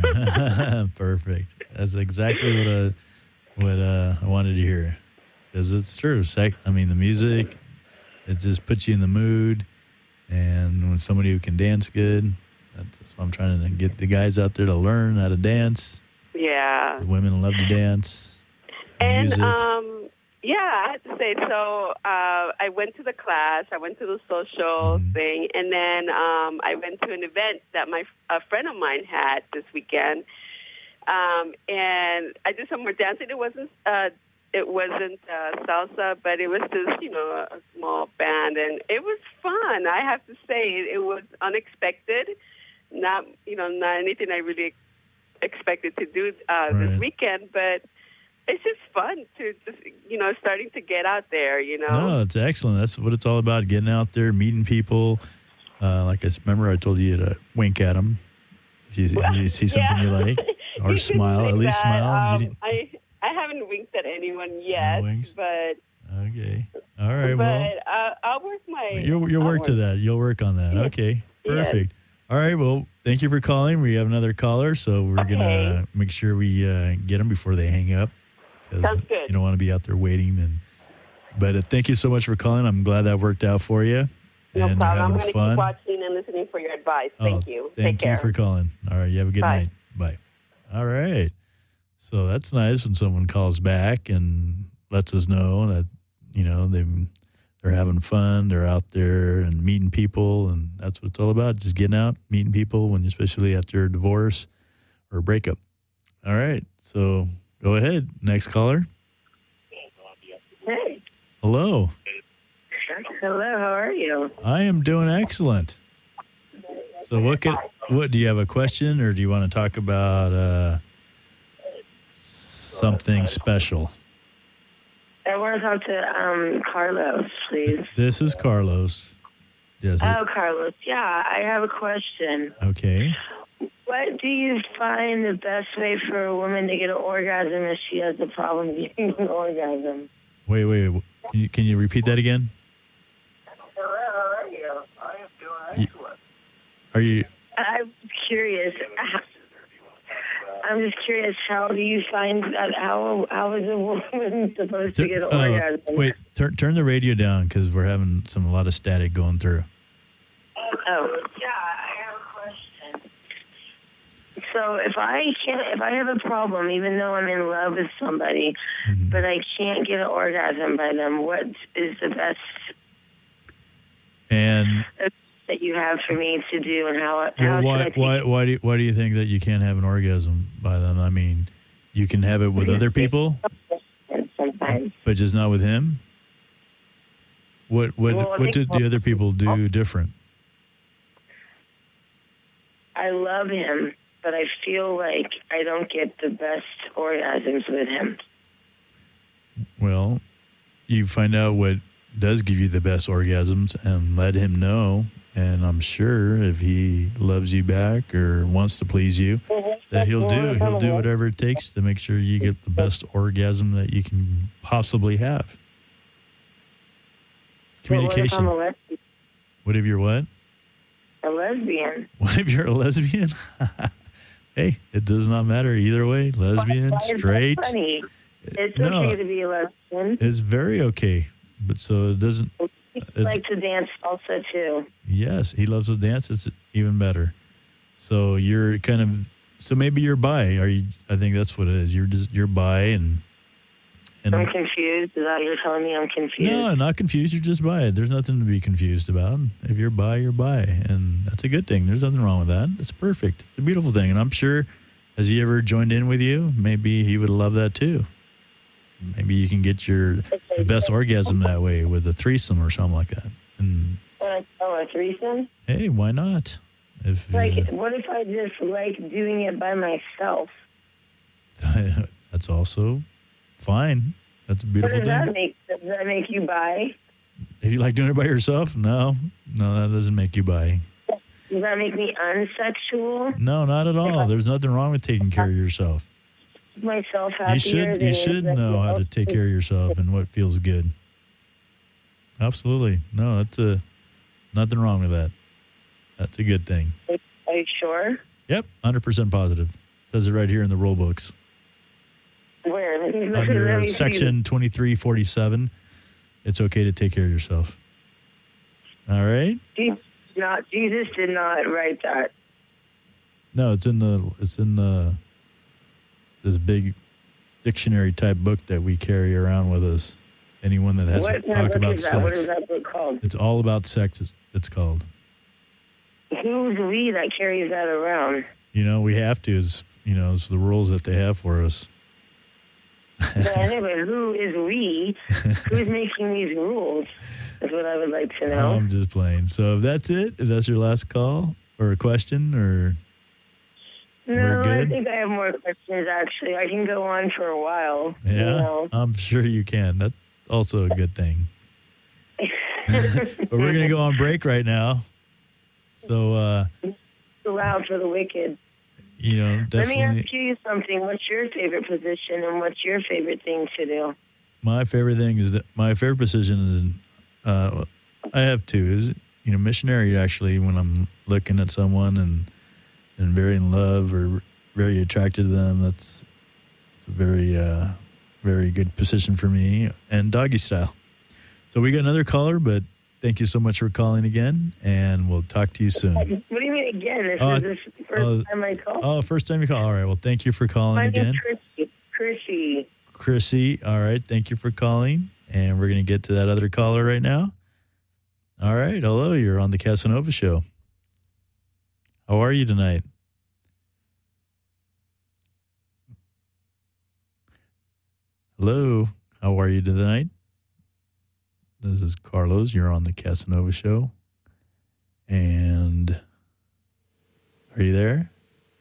Perfect. That's exactly what I what uh, I wanted to hear. Because it's true. Sec- I mean, the music, it just puts you in the mood. And when somebody who can dance good, that's, that's what I'm trying to get the guys out there to learn how to dance. Yeah. 'Cause women love to dance. And, Music. um, yeah, I have to say, so uh, I went to the class, I went to the social Mhm. thing, and then um, I went to an event that my a friend of mine had this weekend. Um, and I did some more dancing. It wasn't uh, it wasn't uh, salsa, but it was just, you know, a, a small band, and it was fun. I have to say, it, it was unexpected. Not, you know, not anything I really expected to do uh, Right. this weekend, but it's just fun to just, you know, starting to get out there, you know. No, it's excellent. That's what it's all about, getting out there, meeting people. Uh, like I s- remember I told you to wink at them if you, if you see something Yeah. you like. Or You smile, can at do least that. smile. You Um, didn't- I I haven't winked at anyone yet, winks? but Okay. All right. but Well, uh, I'll work my. you'll, you'll I'll work to that. You'll work on that. Yes. Okay. Yes. Perfect. All right. Well, thank you for calling. We have another caller, so we're Okay. going to make sure we uh, get them before they hang up. 'Cause Sounds good. You don't want to be out there waiting. And But uh, thank you so much for calling. I'm glad that worked out for you. No and problem. I'm having going to fun. keep watching and listening for your advice. Thank Oh, you. Thank Take you care. for calling. All right. You have a good Bye. night. Bye. All right. So that's nice when someone calls back and lets us know that, you know, they they're having fun. They're out there and meeting people. And that's what it's all about. Just getting out, meeting people, when especially after a divorce or a breakup. All right. So go ahead. Next caller. Hey. Hello. Hello, how are you? I am doing excellent. So what can, what do you have a question, or do you want to talk about uh, something special? I want to talk to um, Carlos, please. This is Carlos. Yes. Oh, Carlos, yeah, I have a question. Okay. What do you find the best way for a woman to get an orgasm if she has a problem getting an orgasm? Wait, wait. wait. Can you, can you repeat that again? Hello, how are you? I am doing excellent. Are you? I'm curious. I'm just curious. How do you find that? How how is a woman supposed to get an uh, orgasm? wait. Turn turn the radio down because we're having some a lot of static going through. Oh, yeah, I have a question. So if I can't, if I have a problem, even though I'm in love with somebody, Mhm. but I can't get an orgasm by them, what is the best And that you have for me to do, and how how well, should I why take why why do you, why do you think that you can't have an orgasm by them? I mean, you can have it with other people, it sometimes? but just not with him. What what Well, what did the other people do different? I love him, but I feel like I don't get the best orgasms with him. Well, you find out what does give you the best orgasms and let him know. And I'm sure if he loves you back or wants to please you, that he'll do. He'll do whatever it takes to make sure you get the best orgasm that you can possibly have. Communication. What if I'm a lesbian? What if you're what? A lesbian. What if you're a lesbian? Hey, it does not matter either way. Lesbian, Why is that straight. funny? It's No. okay to be a lesbian. It's very okay. But so it doesn't. He it- likes to dance also too. Yes, he loves to dance. It's even better. So you're kind of. So maybe you're bi. Are you? I think that's what it is. You're just you're bi and. and I'm confused. Is that what you're telling me? I'm confused. No, not confused. You're just bi. There's nothing to be confused about. If you're bi, you're bi. And that's a good thing. There's nothing wrong with that. It's perfect. It's a beautiful thing. And I'm sure, has he ever joined in with you? Maybe he would love that too. Maybe you can get your the best orgasm that way with a threesome or something like that. And Uh, oh, a threesome? hey, why not? If Like, uh, what if I just like doing it by myself? that's also fine. That's a What beautiful does thing. that make? Does that make you bi? If you like doing it by yourself, no, no, that doesn't make you bi. Does that make me unsexual? No, not at all. There's nothing wrong with taking care of yourself. Myself happier. You should than you should know how to take care of yourself and what feels good. Absolutely. No, that's a nothing wrong with that. That's a good thing. Are you sure? Yep, one hundred percent positive. Says it right here in the rule books. Where? Let me- let Under me see. section twenty-three forty-seven, it's okay to take care of yourself. All right? Jesus, not Jesus did not write that. No, it's in the it's in the this big dictionary type book that we carry around with us. Anyone that has What to talk book about is that? What is sex. that book called? It's all about sex, it's, it's called. Who's we that carries that around? You know, we have to. Is you know, it's the rules that they have for us. But anyway, who is we? Who's making these rules? That's what I would like to know. I'm just playing. So if that's it, if that's your last call or a question, or no, we're good? I think I have more questions, actually. I can go on for a while. yeah, You know. I'm sure you can. That's also a good thing. But we're gonna go on break right now. So uh, Too loud for the wicked. you know, Let definitely. me ask you something. What's your favorite position and what's your favorite thing to do? My favorite thing is that my favorite position is, uh, I have two. Is you know, missionary actually when I'm looking at someone and and very in love or very attracted to them. That's it's a very uh, very good position for me, and doggy style. So we got another caller, but thank you so much for calling again, and we'll talk to you soon. What do you mean again? This Uh, is this the first uh, time I call. Oh, first time you call. All right. Well, thank you for calling My again. name's Chrissy. Chrissy. Chrissy, all right. Thank you for calling. And we're going to get to that other caller right now. All right. Hello. You're on the Casanova Show. How are you tonight? Hello. How are you tonight? This is Carlos. You're on the Casanova Show. And are you there?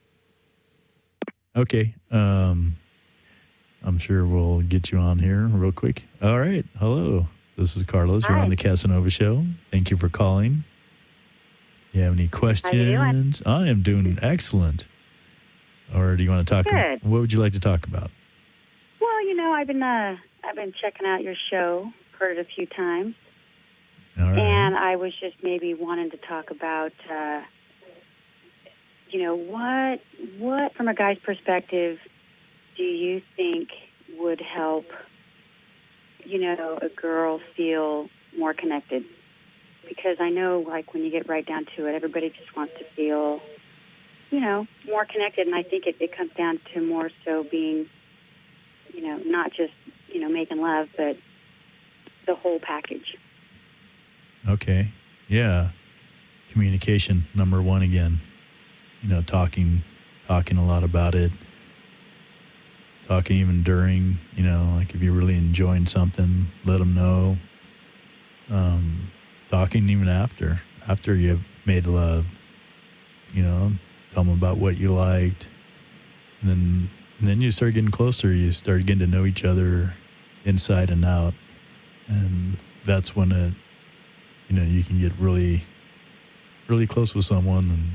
Okay. Um, I'm sure we'll get you on here real quick. All right. Hello. This is Carlos. You're Hi. on the Casanova Show. Thank you for calling. You have any questions? I am doing excellent. Or do you want to talk? Good. What would you like to talk about? Well, you know, I've been uh, I've been checking out your show, heard it a few times, All right. and I was just maybe wanting to talk about, uh, you know, what what from a guy's perspective do you think would help, you know, a girl feel more connected? Because I know, like, when you get right down to it, everybody just wants to feel, you know, more connected, and I think it, it comes down to more so being, you know, not just, you know, making love, but the whole package. Okay. Yeah. Communication, number one again. You know, talking, talking a lot about it. Talking even during, you know, like if you're really enjoying something, let them know. Um, talking even after, after you've made love, you know, tell them about what you liked. And then, and then you start getting closer. You start getting to know each other inside and out. And that's when it, you know, you can get really, really close with someone and,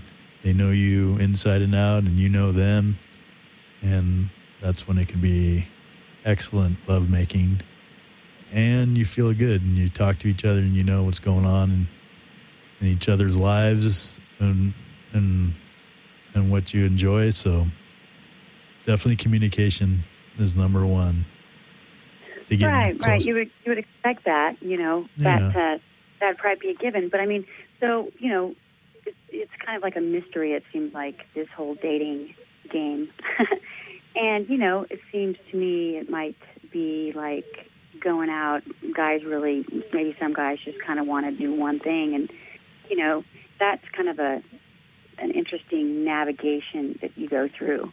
they know you inside and out, and you know them, and that's when it can be excellent lovemaking, and you feel good, and you talk to each other, and you know what's going on in, in each other's lives, and and and what you enjoy. So definitely communication is number one. To get Right, close. right. You would you would expect that, you know, that Yeah. uh, that'd probably be a given. But I mean, so you know, it's, it's kind of like a mystery. It seems like this whole dating game, and you know, it seems to me it might be like going out. Guys really, maybe some guys just kind of want to do one thing, and you know, that's kind of a an interesting navigation that you go through.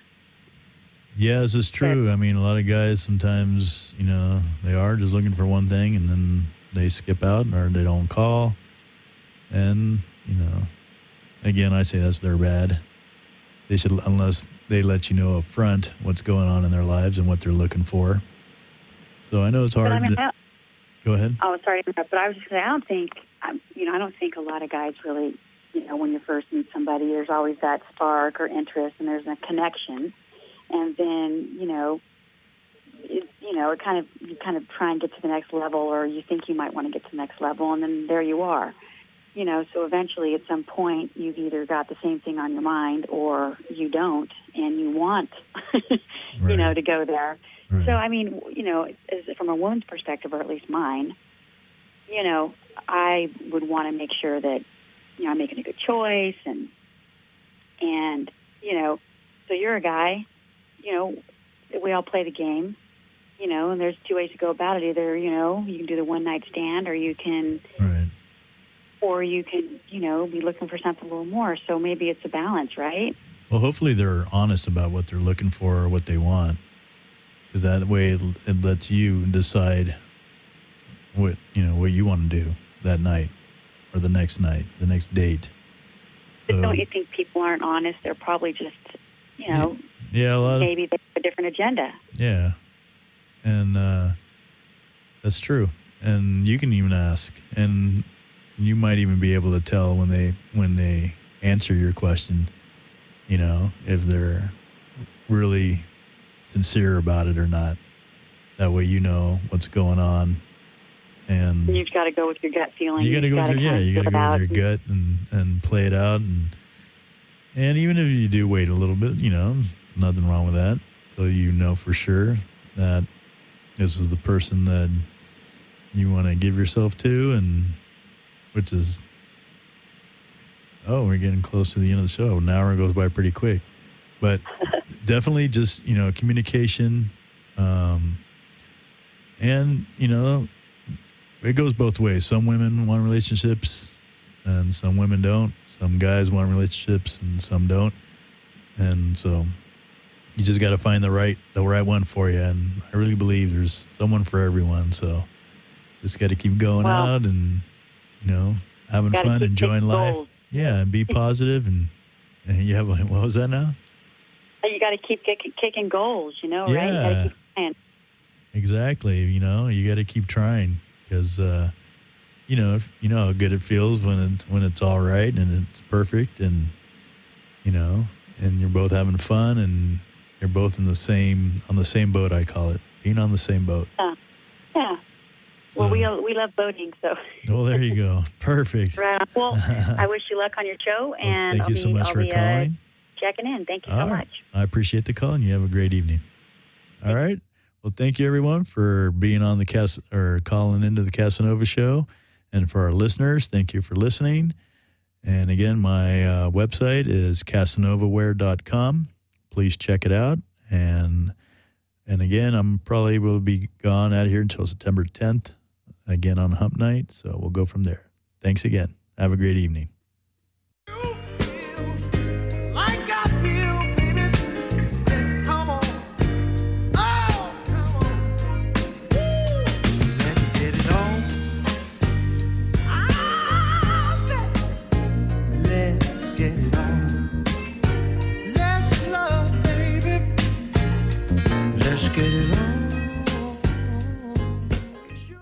Yeah, this is true. I mean, a lot of guys sometimes, you know, they are just looking for one thing, and then they skip out or they don't call. And, you know, again, I say that's their bad. They should, unless they let you know up front what's going on in their lives and what they're looking for. So I know it's hard But I mean, to... I, Go ahead. Oh, sorry to interrupt, but I was just going to say, I don't think, um, you know, I don't think a lot of guys really, you know, when you first meet somebody, there's always that spark or interest, and there's a connection. And then, you know, it, you know, it kind of, you kind of try and get to the next level, or you think you might want to get to the next level, and then there you are. You know, so eventually at some point you've either got the same thing on your mind or you don't, and you want, you Right. know, to go there. Right. So, I mean, you know, as, from a woman's perspective, or at least mine, you know, I would want to make sure that, you know, I'm making a good choice, and, and, you know, so you're a guy, you know, we all play the game, you know, and there's two ways to go about it. Either, you know, you can do the one-night stand, or you can, Right. or you can, you know, be looking for something a little more. So maybe it's a balance, right? Well, hopefully they're honest about what they're looking for or what they want, because that way it, it lets you decide what, you know, what you want to do that night or the next night, the next date. But So, don't you think people aren't honest? They're probably just, you know, yeah, a lot of, maybe they have a different agenda. yeah. And uh, that's true. And you can even ask, and you might even be able to tell when they when they answer your question, you know, if they're really sincere about it or not. That way you know what's going on. And You've got to go with your gut feeling. you got to You've go with gotta your, yeah, kind of you got to feel it go out. with your gut and, and play it out. And and even if you do wait a little bit, you know, nothing wrong with that. So you know for sure that this is the person that you want to give yourself to, and which is, oh, we're getting close to the end of the show. An hour goes by pretty quick. But definitely just, you know, communication. Um, and, you know, it goes both ways. Some women want relationships and some women don't. Some guys want relationships and some don't. And so you just got to find the right the right one for you. And I really believe there's someone for everyone. So just got to keep going Well, out and, you know, having gotta fun, keep enjoying taking life. goals. Yeah, and be positive. And, and you have, what was that now? You got to keep kicking, kicking goals, you know, right? You got Yeah. to keep trying. Exactly. You know, you got to keep trying because, uh, you know, if, you know how good it feels when it, when it's all right and it's perfect, and you know, and you're both having fun and you're both in the same on the same boat. I call it being on the same boat. Yeah. Yeah. So, Well, we we love boating, so. well, there you go. Perfect. Right on. Well, I wish you luck on your show, Well, and thank I'll you be, so much I'll for be, uh, calling. checking in. Thank you All so right. much. I appreciate the call, and you have a great evening. All right. Well, thank you everyone for being on the Cas or calling into the Casanova Show, and for our listeners, thank you for listening. And again, my uh, website is casanova wear dot com. Please check it out. And and again, I'm probably will be gone out here until September tenth, again on Hump Night. So we'll go from there. Thanks again. Have a great evening. Let's get it on.